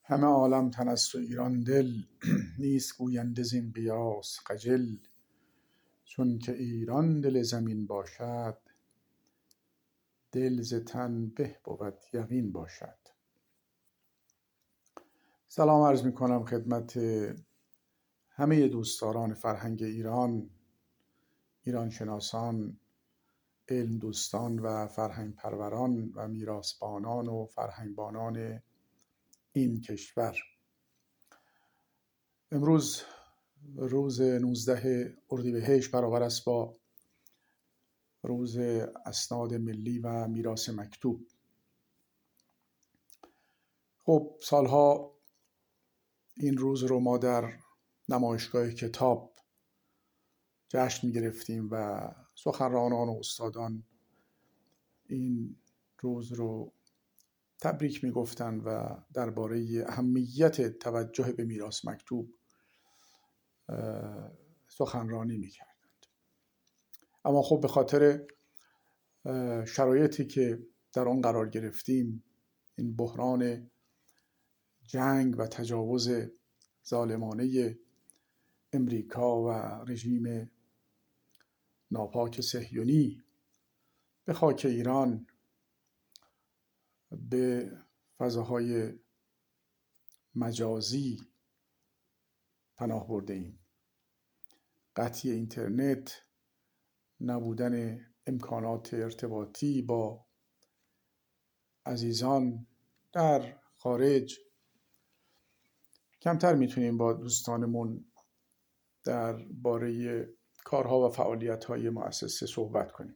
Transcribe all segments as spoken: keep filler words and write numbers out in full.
همه عالم تن است و ایران دل، نیست گوینده زین قیاس خجل. چون که ایران دل زمین باشد، دل ز تن به بود یقین باشد. سلام عرض می کنم خدمت همه دوستداران فرهنگ ایران، ایران شناسان، علم دوستان و فرهنگ پروران و میراثبانان و فرهنگبانان این کشور. امروز روز نوزده اردیبهشت برابر است با روز اسناد ملی و میراث مکتوب. خب سالها این روز رو ما در نمایشگاه کتاب جشن می گرفتیم و سخنرانان و استادان این روز رو تبریک می گفتن و درباره اهمیت توجه به میراث مکتوب سخنرانی می کردند. اما خب به خاطر شرایطی که در آن قرار گرفتیم، این بحران جنگ و تجاوز ظالمانه امریکا و رژیم ناپاک صهیونی به خاک ایران، به فضاهای مجازی پناه برده ایم. قطعی اینترنت، نبودن امکانات ارتباطی با عزیزان در خارج، کمتر میتونیم با دوستانمون در باره کارها و فعالیت‌های مؤسسه صحبت کنیم.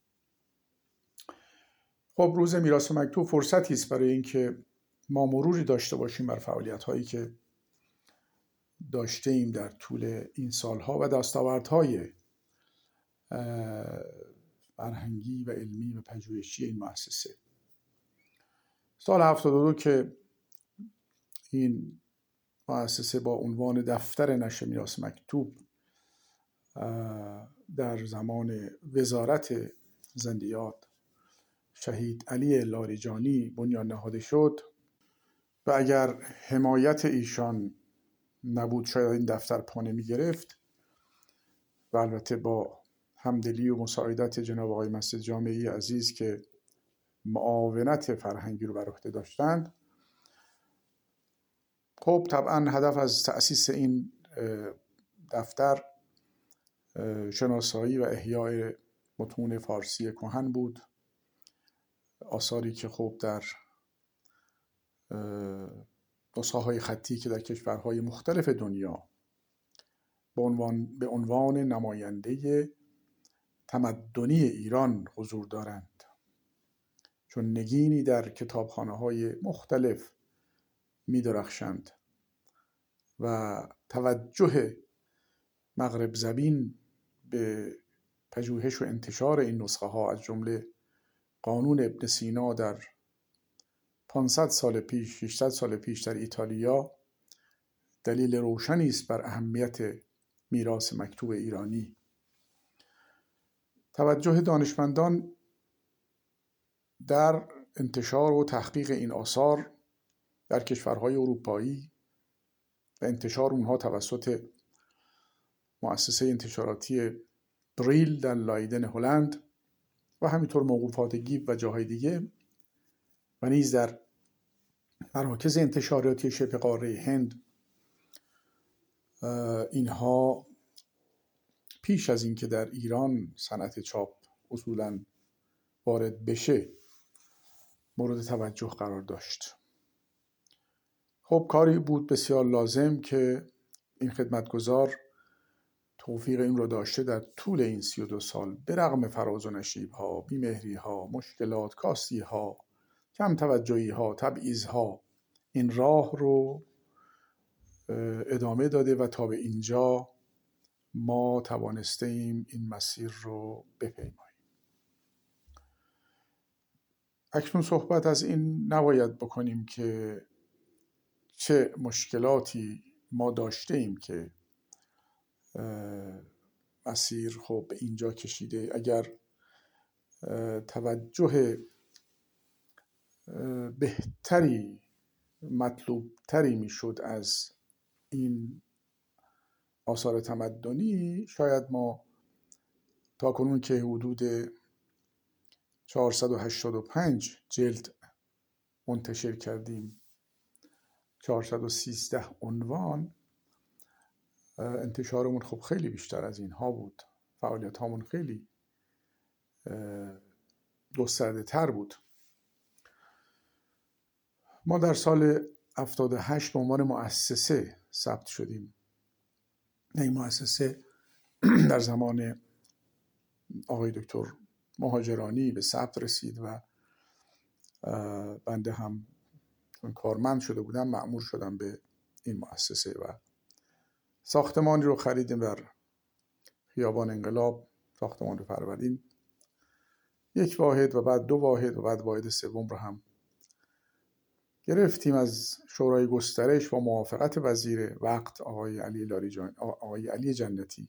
خب روز میراث مکتوب فرصتی است برای اینکه ما مروری داشته باشیم بر فعالیت‌هایی که داشته ایم در طول این سالها و دستاوردهای فرهنگی و علمی و پژوهشی این مؤسسه. سال هفتاد و دو که این مؤسسه با عنوان دفتر نشر میراث مکتوب در زمان وزارت زندیات شهید علی لاریجانی بنیان نهاده شد و اگر حمایت ایشان نبود شاید این دفتر پا نمی گرفت و البته با همدلی و مساعدت جناب آقای مسجد جامعی عزیز که معاونت فرهنگی رو بر عهده داشتند. خب طبعا هدف از تأسیس این دفتر شناسایی و احیای متون فارسی کهن بود، آثاری که خب در نسخه‌های خطی که در کشورهای مختلف دنیا به عنوان به عنوان نماینده تمدنی ایران حضور دارند، چون نگینی در کتابخانه‌های مختلف می درخشند و توجه مغرب زمین به پژوهش و انتشار این نسخه ها از جمله قانون ابن سینا در پانصد سال پیش، ششصد سال پیش در ایتالیا دلیل روشنی است بر اهمیت میراث مکتوب ایرانی. توجه دانشمندان در انتشار و تحقیق این آثار در کشورهای اروپایی و انتشار اونها توسط مؤسسه انتشاراتی بریل در لایدن هلند و همینطور موقوفات گیب و جاهای دیگه و نیز در مراکز انتشاراتی شبه قاره هند، اینها پیش از اینکه در ایران صنعت چاپ اصولاً وارد بشه مورد توجه قرار داشت. خب کاری بود بسیار لازم که این خدمتگزار توفیق این رو داشته در طول این سی و دو سال به رغم فراز و نشیب ها، بیمهری ها، مشکلات، کاستی ها، کم توجهی ها، تبعیض ها، این راه رو ادامه داده و تا به اینجا ما توانسته ایم این مسیر رو بپیماییم. اکنون صحبت از این نباید بکنیم که چه مشکلاتی ما داشته ایم که مسیر خب به اینجا کشیده. اگر توجه بهتری مطلوب تری میشد از این آثار تمدنی، شاید ما تا کنون که حدود چهارصد و هشتاد و پنج جلد منتشر کردیم، چهارصد و سیزده عنوان، انتشارمون خب خیلی بیشتر از اینها بود، فعالیت هامون خیلی گسترده تر بود. ما در سال هفتاد و هشت به عنوان مؤسسه ثبت شدیم. این مؤسسه در زمان آقای دکتر مهاجرانی به ثبت رسید و بنده هم کارمند شده بودم، مأمور شدم به این مؤسسه و ساختمانی رو خریدیم در خیابان انقلاب، ساختمان فروردین، یک واحد و بعد دو واحد و بعد واحد سوم رو هم گرفتیم از شورای گسترش با موافقت وزیر وقت آقای علی لاریجان، آقای علی جنتی.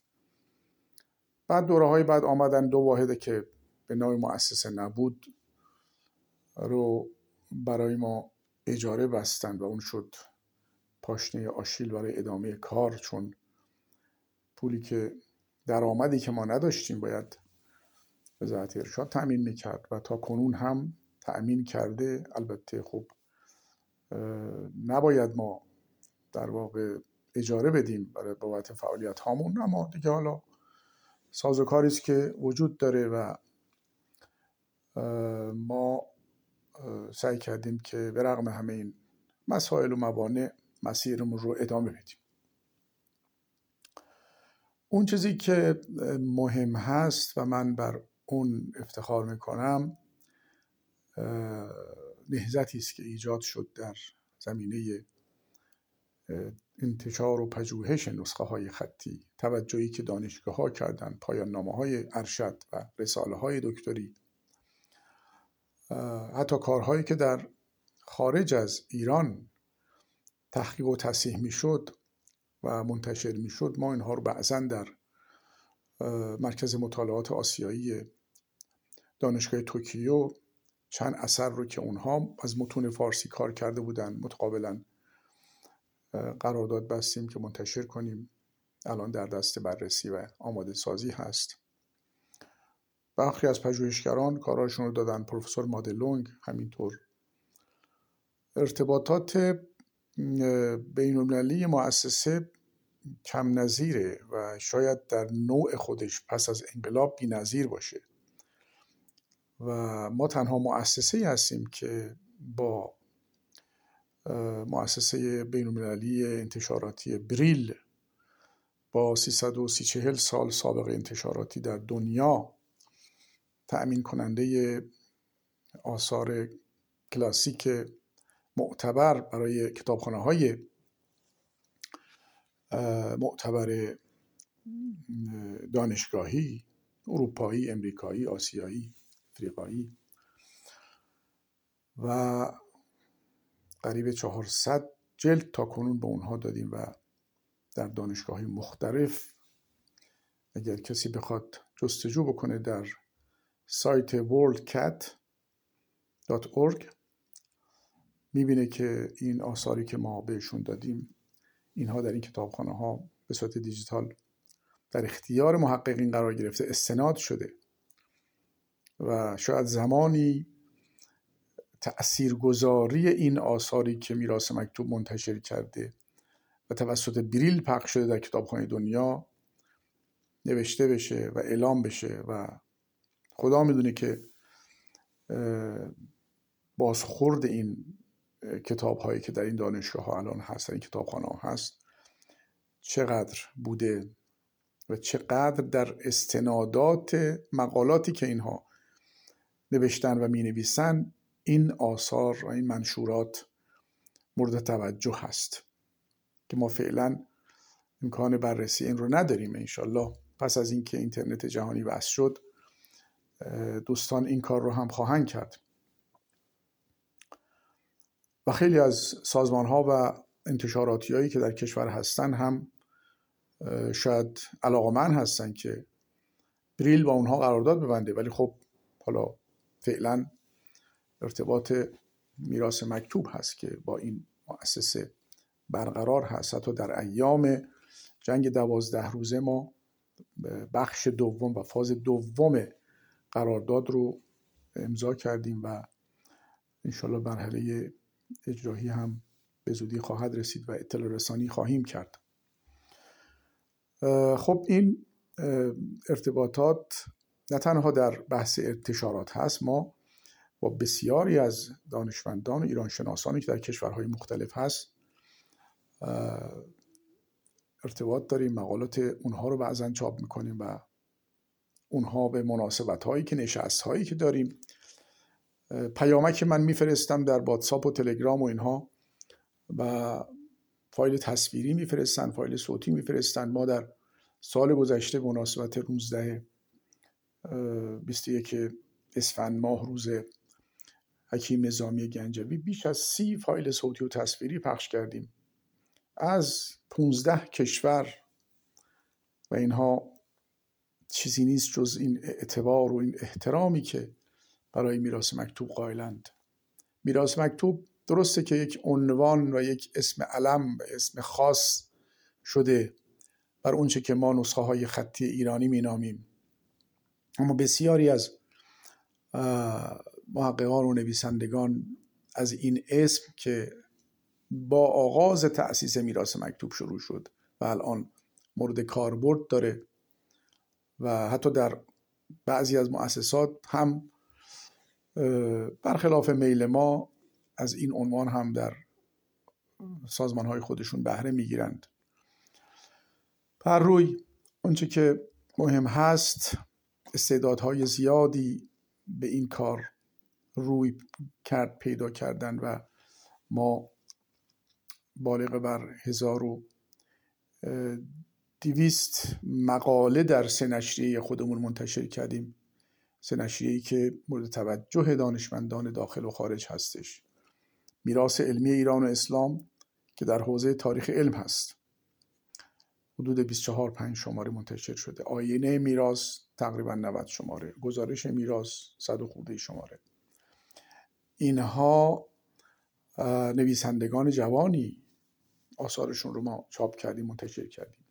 بعد دوره های بعد آمدن دو واحد که به نام مؤسسه نبود رو برای ما اجاره بستند و اون شد پاشنه آشیل برای ادامه کار، چون پولی که درآمدی که ما نداشتیم باید وزارت ارشاد تأمین میکرد و تا کنون هم تأمین کرده. البته خب نباید ما در واقع اجاره بدیم برای بابت فعالیت هامون، اما دیگه حالا سازوکاری است که وجود داره و ما سعی کردیم که به رغم همه این مسائل و موانع مسیرمون رو ادامه بدیم. اون چیزی که مهم هست و من بر اون افتخار میکنم، نهضتی است که ایجاد شد در زمینه انتشار و پژوهش نسخه های خطی، توجهی که دانشگاه ها کردن، پایان نامه های ارشد و رساله های دکتری، حتی کارهایی که در خارج از ایران تحقیق و تصحیح می شد و منتشر می شد، ما اینها رو بعضاً در مرکز مطالعات آسیایی دانشگاه توکیو چند اثر رو که اونها از متون فارسی کار کرده بودن متقابلاً قرارداد بستیم که منتشر کنیم. الان در دست بررسی و آماده سازی هست. برخی از پژوهشگران کاراشون رو دادن، پروفسور مادلونگ همینطور. ارتباطات بین‌المللی مؤسسه کم نظیره و شاید در نوع خودش پس از انقلاب بی‌نظیر باشه و ما تنها مؤسسه‌ای هستیم که با مؤسسه بین‌المللی انتشاراتی بریل با سیصد و سی چهل سال سابقه انتشاراتی در دنیا تأمین کننده آثار کلاسیک معتبر برای کتابخانه‌های معتبر دانشگاهی اروپایی، امریکایی، آسیایی، افریقایی و قریب چهارصد جلد تا کنون به اونها دادیم و در دانشگاه‌های مختلف، اگر کسی بخواد جستجو بکنه در سایت ورلد کت دات اورگ میبینه که این آثاری که ما بهشون دادیم، اینها در این کتابخانه ها به صورت دیجیتال در اختیار محققین قرار گرفته، استناد شده و شاید زمانی تأثیرگذاری این آثاری که میراث مکتوب منتشر کرده و توسط بریل پخش شده در کتابخانه دنیا نوشته بشه و اعلام بشه و خدا میدونه که بازخورد این کتاب هایی که در این دانشگاه ها الان هست، در این کتابخانه ها هست، چقدر بوده و چقدر در استنادات مقالاتی که اینها نوشتن و می نویسن این آثار و این منشورات مورد توجه هست که ما فعلا امکان بررسی این رو نداریم. انشالله پس از اینکه اینترنت جهانی وصل شد دوستان این کار رو هم خواهند کرد و خیلی از سازمان ها و انتشاراتی هایی که در کشور هستن هم شاید علاقه‌مند هستن که بریل با اونها قرارداد ببنده، ولی خب حالا فعلا ارتباط میراث مکتوب هست که با این مؤسسه برقرار هست. حتی در ایام جنگ دوازده روزه ما بخش دوم و فاز دوم قرارداد رو امضا کردیم و انشالله مرحله اجرایی هم به زودی خواهد رسید و اطلاع رسانی خواهیم کرد. خب این ارتباطات نه تنها در بحث انتشارات هست، ما با بسیاری از دانشمندان و ایرانشناسانی که در کشورهای مختلف هست ارتباط داریم، مقالات اونها رو بعضا چاپ میکنیم و اونها به مناسبت هایی که نشست هایی که داریم پیامک من میفرستم در واتساپ و تلگرام و اینها و فایل تصویری میفرستن، فایل صوتی میفرستن. ما در سال گذشته مناسبت روزده بیست و یک اسفند ماه روز حکیم نظامی گنجوی بیش از سی فایل صوتی و تصویری پخش کردیم از پونزده کشور و اینها چیزی نیست جز این اعتبار و این احترامی که برای میراث مکتوب قائلند. میراث مکتوب درسته که یک عنوان و یک اسم علم و اسم خاص شده بر اونچه که ما نسخه های خطی ایرانی مینامیم، اما بسیاری از محققان و نویسندگان از این اسم که با آغاز تأسیس میراث مکتوب شروع شد و الان مورد کاربرد داره و حتی در بعضی از مؤسسات هم برخلاف میل ما از این عنوان هم در سازمان‌های خودشون بهره میگیرند. بر روی اونچه که مهم هست، استعدادهای زیادی به این کار روی کرد پیدا کردن و ما بالغ بر هزار و دویست مقاله در سه نشریه خودمون منتشر کردیم، سه نشریه‌ای که مورد توجه دانشمندان داخل و خارج هستش. میراث علمی ایران و اسلام که در حوزه تاریخ علم هست، حدود بیست و چهار پنج شماره منتشر شده. آینه میراث تقریبا نود شماره. گزارش میراث صد و خورده شماره. اینها نویسندگان جوانی آثارشون رو ما چاپ کردیم، منتشر کردیم.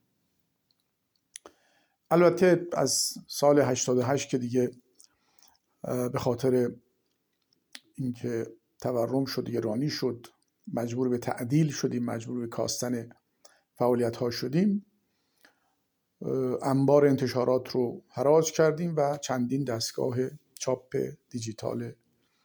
البته از سال هشتاد و هشت که دیگه به خاطر اینکه تورم شد، گرانی شد، مجبور به تعدیل شدیم، مجبور به کاستن فعالیت ها شدیم، انبار انتشارات رو حراج کردیم و چندین دستگاه چاپ دیجیتال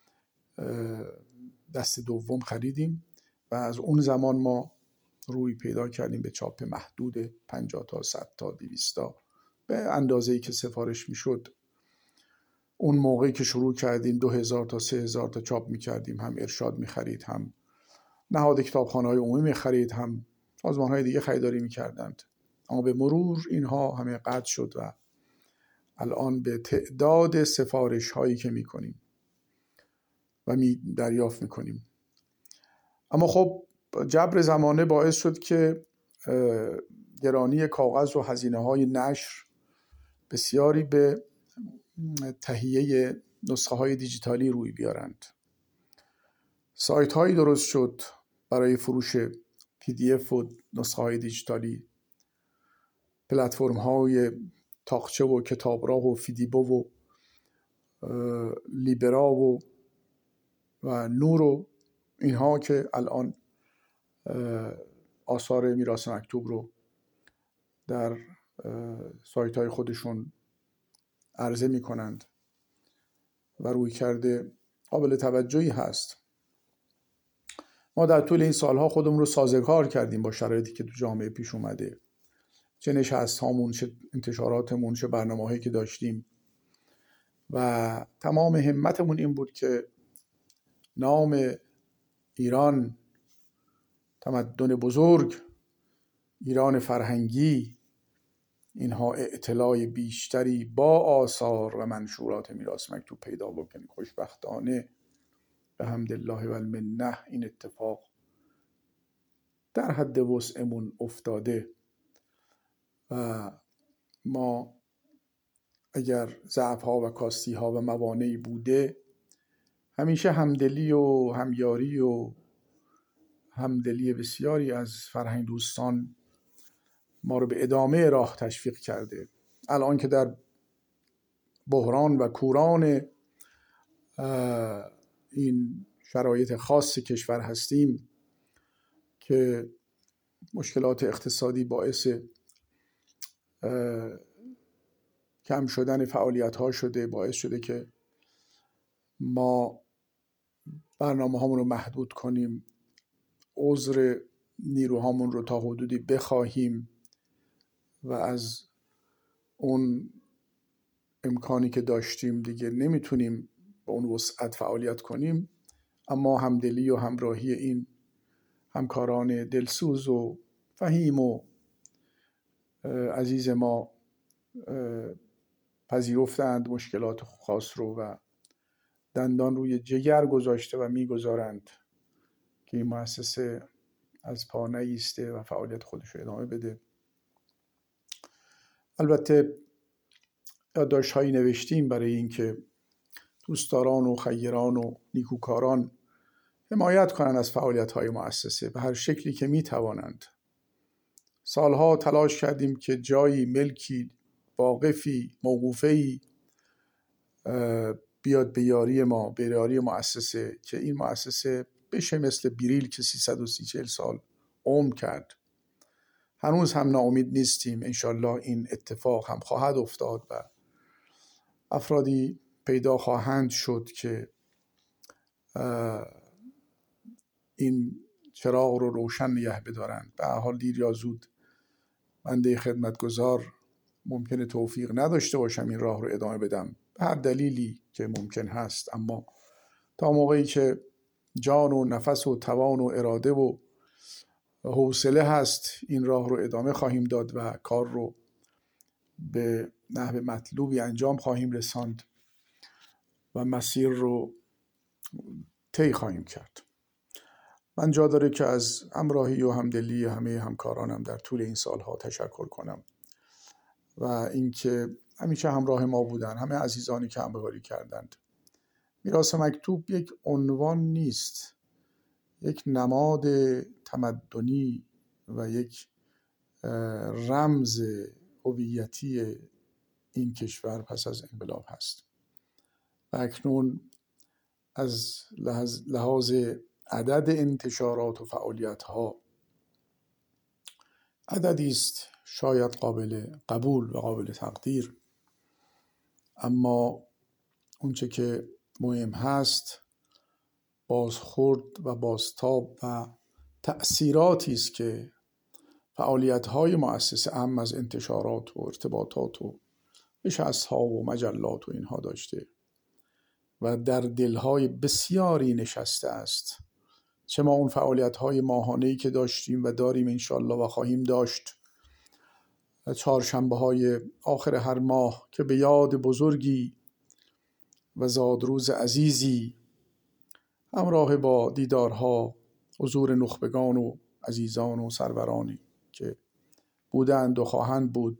دست دوم خریدیم و از اون زمان ما روی پیدا کردیم به چاپ محدود پنجاه تا صد تا دویست تا به اندازه‌ای که سفارش میشد. اون موقعی که شروع کردیم دو هزار تا سه هزار تا چاپ میکردیم، هم ارشاد میخرید، هم نهاد کتابخانه‌های عمومی میخرید، هم سازمان‌های دیگه خریداری میکردند. اما به مرور اینها همه قطع شد و الان به تعداد سفارش هایی که میکنیم و می دریافت میکنیم. اما خب جبر زمانه باعث شد که گرانی کاغذ و هزینه های نشر بسیاری به تهیه نسخه های دیجیتالی روی بیارند. سایت هایی درست شد برای فروش پی دی اف و نسخه های دیجیتالی، پلتفرم های تاقچه و کتابراه و فیدیبو و لیبرا و و نور و اینها که الان آثار میراث مکتوب رو در سایت های خودشون عرضه می کنند و روی کرده قابل توجهی هست. ما در طول این سالها خودمون رو سازگار کردیم با شرایطی که تو جامعه پیش اومده، چه نشست هامون، چه انتشاراتمون، چه برنامه هایی که داشتیم و تمام همتمون این بود که نام ایران، تمدن بزرگ، ایران فرهنگی، اینها اطلاع بیشتری با آثار و منشورات میراث مکتوب پیدا بکنیم. خوشبختانه به حمدالله و المنه این اتفاق در حد وسعمون افتاده و ما اگر ضعف ها و کاستی ها و موانعی بوده همیشه همدلی و همیاری و همدلی بسیاری از فرهنگ دوستان ما رو به ادامه راه تشویق کرده. الان که در بحران و کوران این شرایط خاص کشور هستیم که مشکلات اقتصادی باعث کم شدن فعالیت ها شده، باعث شده که ما برنامه هامون رو محدود کنیم، عذر نیروهامون رو تا حدودی بخواهیم و از اون امکانی که داشتیم دیگه نمیتونیم با اون وسعت فعالیت کنیم. اما همدلی و همراهی این همکاران دلسوز و فهیم و عزیز ما پذیرفتند مشکلات خاص رو و دندان روی جگر گذاشته و میگذارند که این مؤسسه از پا نایسته و فعالیت خودش رو ادامه بده. البته یادداشت‌هایی نوشتیم برای اینکه دوستداران و خیران و نیکوکاران حمایت کنند از فعالیت‌های مؤسسه به هر شکلی که می‌توانند. سالها تلاش کردیم که جایی، ملکی، واقفی، موقوفه‌ای بیاد به یاری ما، به یاری مؤسسه، که این مؤسسه بشه مثل بیریل که سیصد و سی چهل سال عمر کرد. هنوز هم ناامید نیستیم. انشالله این اتفاق هم خواهد افتاد و افرادی پیدا خواهند شد که این چراغ رو روشن نگه بدارند. به هر حال دیر یا زود بنده خدمتگزار ممکنه توفیق نداشته باشم این راه رو ادامه بدم به هر دلیلی که ممکن هست، اما تا موقعی که جان و نفس و توان و اراده و حوصله هست این راه رو ادامه خواهیم داد و کار رو به نحو مطلوبی انجام خواهیم رساند و مسیر رو طی خواهیم کرد. من جا داره که از همراهی و همدلی همه همکارانم در طول این سالها تشکر کنم و اینکه همیشه همراه ما بودن، همه عزیزانی که همکاری کردند. میراث مکتوب یک عنوان نیست، یک نماد تمدنی و یک رمز هویتی این کشور پس از انقلاب هست و اکنون از لحاظ عدد انتشارات و فعالیت‌ها عددی است شاید قابل قبول و قابل تقدیر، اما اونچه که مهم هست بازخورد و بازتاب و تأثیراتی است که فعالیت‌های مؤسسه اهم از انتشارات و ارتباطات و نشست‌ها و مجلات و اینها داشته و در دل‌های بسیاری نشسته است. چه ما اون فعالیت‌های ماهانه‌ای که داشتیم و داریم انشالله و خواهیم داشت، چهارشنبه‌های آخر هر ماه که به یاد بزرگی و زادروز عزیزی همراه با دیدارها، حضور نخبگان و عزیزان و سرورانی که بودند و خواهند بود.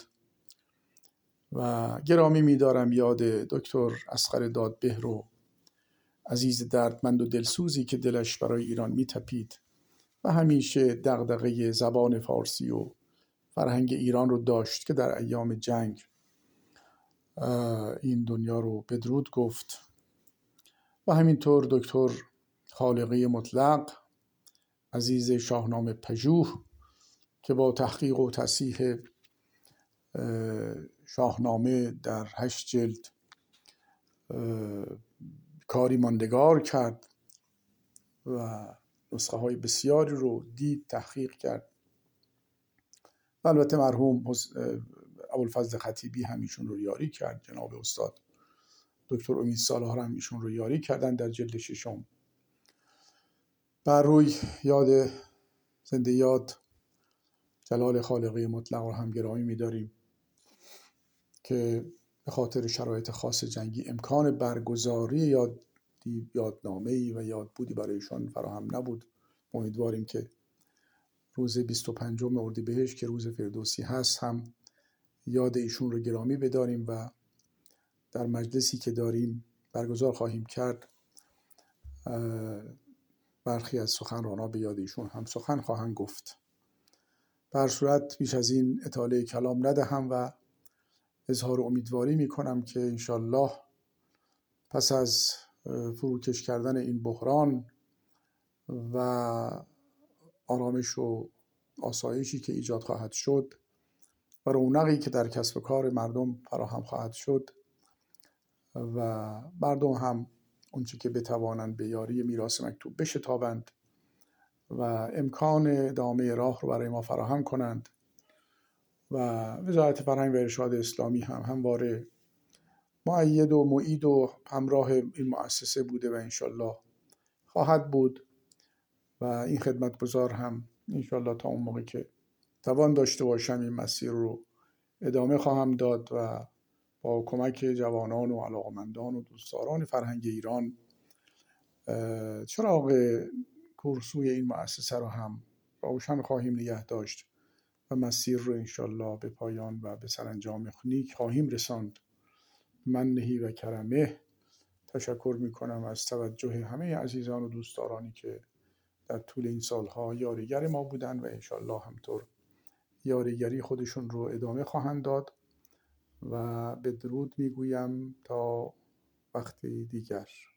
و گرامی می‌دارم یاد دکتر اصغر دادبه رو، عزیز دردمند و دلسوزی که دلش برای ایران می‌تپید و همیشه دغدغه زبان فارسی و فرهنگ ایران رو داشت که در ایام جنگ این دنیا رو بدرود گفت. و همینطور دکتر خالقی مطلق، عزیز شاهنامه پژوه که با تحقیق و تصحیح شاهنامه در هشت جلد کاری ماندگار کرد و نسخه های بسیاری رو دید، تحقیق کرد. و البته مرحوم ابوالفضل خطیبی هم ایشون رو یاری کرد، جناب استاد دکتر امید سالار هم ایشون رو یاری کردن در جلد ششم. بر روی یاد زنده یاد جلال خالقی مطلق رو هم گرامی می‌داریم که به خاطر شرایط خاص جنگی امکان برگزاری یاد یادنامه‌ای و یادبودی برایشان فراهم نبود. امیدواریم که روز بیست و پنجم اردیبهشت که روز فردوسی هست هم یاد ایشون رو گرامی بداریم و در مجلسی که داریم برگزار خواهیم کرد برخی از سخنرانان به یاد ایشون هم سخن خواهند گفت. به هر صورت بیش از این اطاله کلام ندهم و اظهار امیدواری میکنم که انشالله پس از فروکش کردن این بحران و آرامش و آسایشی که ایجاد خواهد شد و رونقی که در کسب و کار مردم فراهم خواهد شد و مردم هم اونچه که بتوانند به یاری میراث مکتوب بشتابند و امکان ادامه راه رو برای ما فراهم کنند و وزارت فرهنگ و ارشاد اسلامی هم همواره مؤید و معید و همراه این مؤسسه بوده و انشالله خواهد بود و این خدمتگزار هم انشالله تا اون موقع که توان داشته باشم این مسیر رو ادامه خواهم داد و با کمک جوانان و علاقمندان و دوستداران فرهنگ ایران چراغ کورسوی این مؤسسه رو هم روشن خواهیم نگه داشت و مسیر رو انشالله به پایان و به سرانجام نیک خواهیم رساند. منهی و کرمه. تشکر میکنم از توجه همه عزیزان و دوستدارانی که در طول این سالها یاریگر ما بودن و انشالله همطور یاریگری خودشون رو ادامه خواهند داد و بدرود میگویم تا وقتی دیگر.